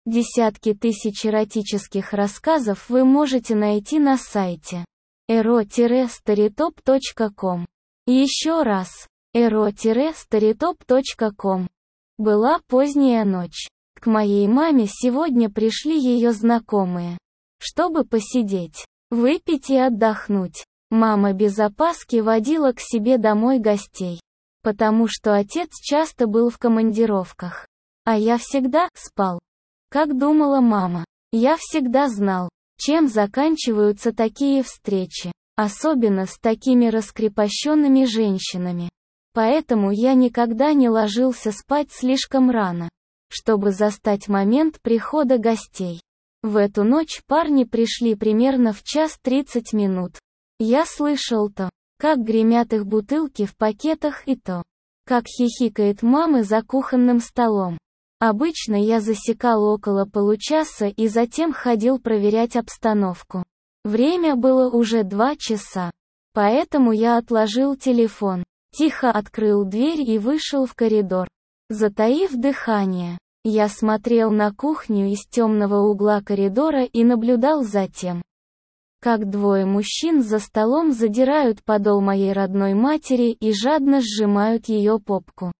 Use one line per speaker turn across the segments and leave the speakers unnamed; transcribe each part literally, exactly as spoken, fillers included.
Десятки тысяч эротических рассказов вы можете найти на сайте эро старитоп точка ком. Еще раз, эро старитоп точка ком. Была поздняя ночь. К моей маме сегодня пришли ее знакомые, чтобы посидеть, выпить и отдохнуть. Мама без опаски водила к себе домой гостей, потому что отец часто был в командировках, а я всегда спал. Как думала мама, я всегда знал, чем заканчиваются такие встречи, особенно с такими раскрепощенными женщинами. Поэтому я никогда не ложился спать слишком рано, чтобы застать момент прихода гостей. В эту ночь парни пришли примерно в час тридцать минут. Я слышал то, как гремят их бутылки в пакетах, и то, как хихикает мама за кухонным столом. Обычно я засекал около получаса и затем ходил проверять обстановку. Время было уже два часа. Поэтому я отложил телефон, тихо открыл дверь и вышел в коридор. Затаив дыхание, я смотрел на кухню из темного угла коридора и наблюдал за тем, как двое мужчин за столом задирают подол моей родной матери и жадно сжимают ее попку.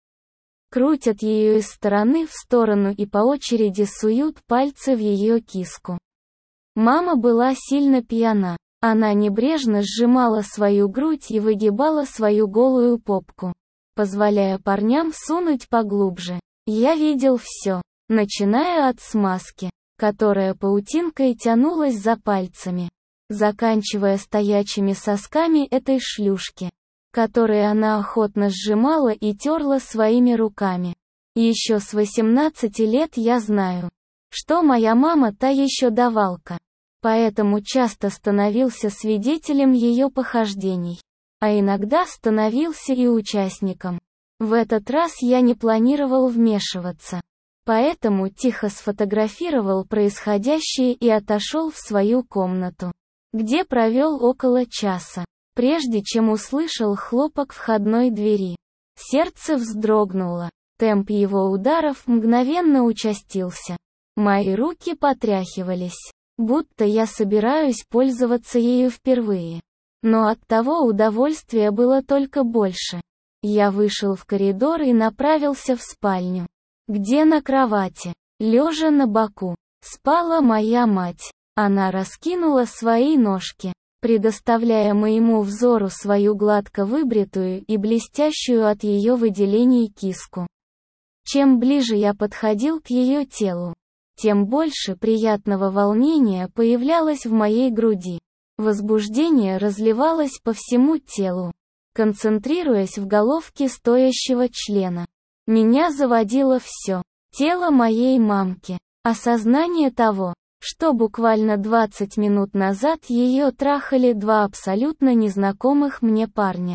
Крутят ее из стороны в сторону и по очереди суют пальцы в ее киску. Мама была сильно пьяна. Она небрежно сжимала свою грудь и выгибала свою голую попку, позволяя парням сунуть поглубже. Я видел все, начиная от смазки, которая паутинкой тянулась за пальцами, заканчивая стоячими сосками этой шлюшки, которые она охотно сжимала и терла своими руками. Еще с восемнадцати лет я знаю, что моя мама та еще давалка, поэтому часто становился свидетелем ее похождений, а иногда становился и участником. В этот раз я не планировал вмешиваться, поэтому тихо сфотографировал происходящее и отошел в свою комнату, где провел около часа, прежде чем услышал хлопок входной двери. Сердце вздрогнуло, темп его ударов мгновенно участился. Мои руки потряхивались, будто я собираюсь пользоваться ею впервые. Но от того удовольствия было только больше. Я вышел в коридор и направился в спальню, где на кровати, лежа на боку, спала моя мать. Она раскинула свои ножки, предоставляя моему взору свою гладко выбритую и блестящую от ее выделений киску. Чем ближе я подходил к ее телу, тем больше приятного волнения появлялось в моей груди. Возбуждение разливалось по всему телу, концентрируясь в головке стоящего члена. Меня заводило все. Тело моей мамки. Осознание того, что буквально двадцать минут назад ее трахали два абсолютно незнакомых мне парня,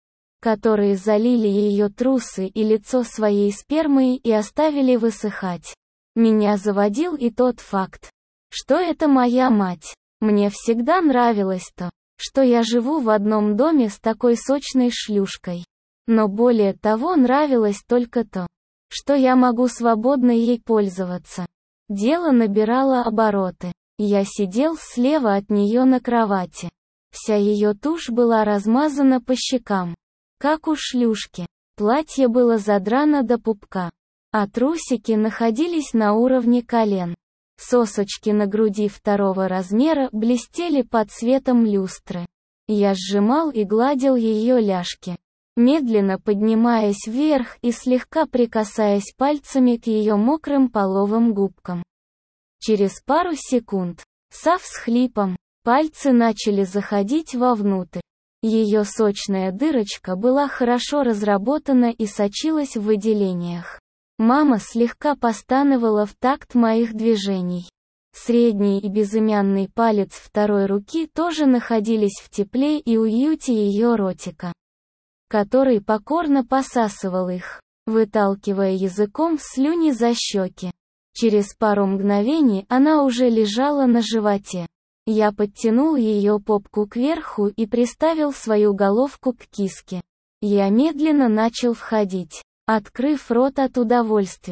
которые залили ее трусы и лицо своей спермой и оставили высыхать. Меня заводил и тот факт, что это моя мать. Мне всегда нравилось то, что я живу в одном доме с такой сочной шлюшкой. Но более того нравилось только то, что я могу свободно ей пользоваться. Дело набирало обороты. Я сидел слева от нее на кровати. Вся ее тушь была размазана по щекам, как у шлюшки. Платье было задрано до пупка, а трусики находились на уровне колен. Сосочки на груди второго размера блестели под светом люстры. Я сжимал и гладил ее ляжки, медленно поднимаясь вверх и слегка прикасаясь пальцами к ее мокрым половым губкам. Через пару секунд, со всхлипом, пальцы начали заходить вовнутрь. Ее сочная дырочка была хорошо разработана и сочилась в выделениях. Мама слегка постановала в такт моих движений. Средний и безымянный палец второй руки тоже находились в тепле и уюте ее ротика, который покорно посасывал их, выталкивая языком слюни за щеки. Через пару мгновений она уже лежала на животе. Я подтянул ее попку кверху и приставил свою головку к киске. Я медленно начал входить, открыв рот от удовольствия.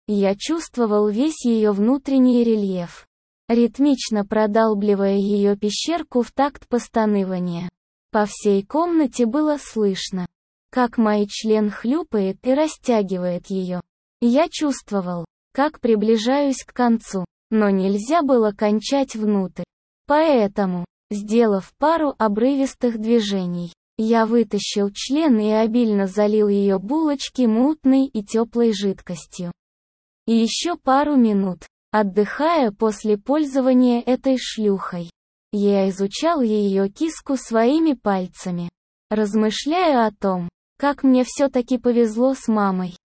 Я чувствовал весь ее внутренний рельеф, ритмично продалбливая ее пещерку в такт постанывания. По всей комнате было слышно, как мой член хлюпает и растягивает ее. Я чувствовал, как приближаюсь к концу, но нельзя было кончать внутрь. Поэтому, сделав пару обрывистых движений, я вытащил член и обильно залил ее булочки мутной и теплой жидкостью. И еще пару минут, отдыхая после пользования этой шлюхой, я изучал ее киску своими пальцами, размышляя о том, как мне все-таки повезло с мамой.